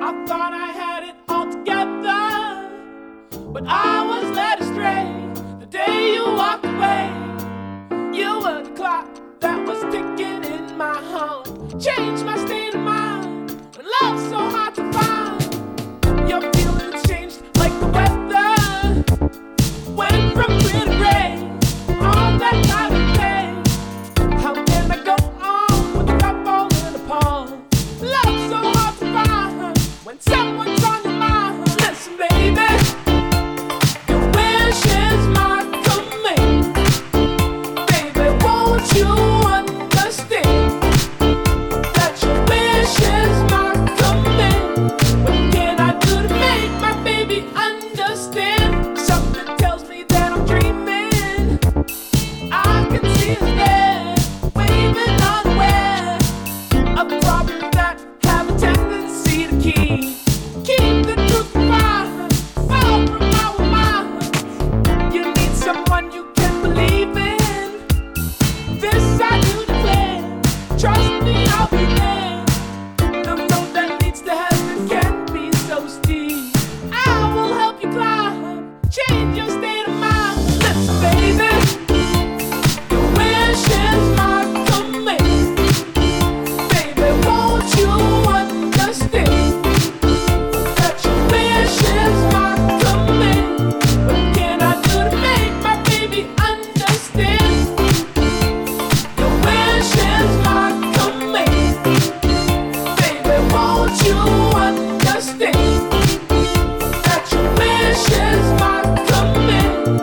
I thought I had it all together, but I was led astray the day you walked away. You were the clock that was ticking in my heart, changed my state of mind when love's so hard to find. Your feelings changed like the weather, went from clear to gray, all that time and day. How can I go on with the cup falling apart? Love's so hard to find when someone's on your mind. Listen, baby, your wish is my command. Baby, won't you understand that your wish is my command? What can I do to make my baby understand? Something tells me that I'm dreaming. I can see his head waving unaware of problems that have a tendency to keep the truth confined, far from our minds. You need someone you can believe in. This I do declare. Trust me, I'll be there. The road that leads to heaven can be so steep. I will help you climb, change your state of mind. Listen, baby, your wish is my command. Baby, won't you understand that your wish is my command? What can I do to make my baby understand? Your wish is my command. Baby, won't you understand that your wish is my command?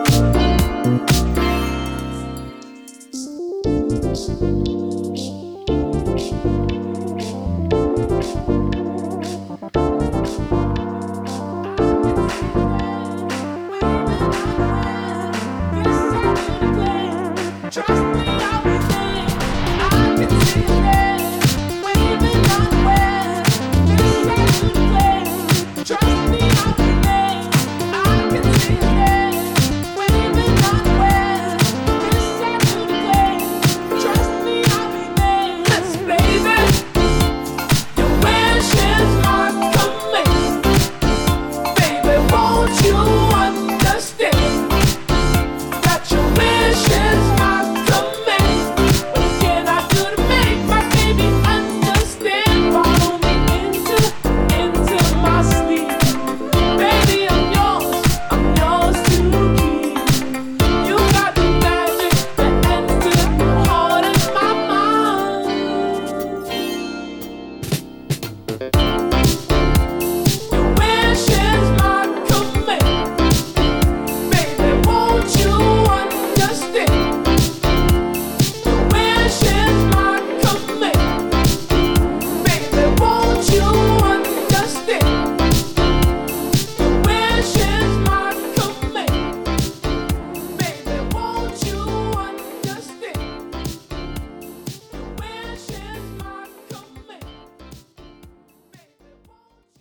Trust me, I'll be there. I can see it there, waving unaware. This I do declare. Trust me, I'll be there. I can see it there, waving unaware. This I do declare. Trust me, I'll be there. Listen, baby, your wish is my command. Baby, won't you understand that your wish is my command? What can I do to make my baby understand? Follow me into my sleep. Baby, I'm yours to keep. You got the magic that enters the heart and my mind.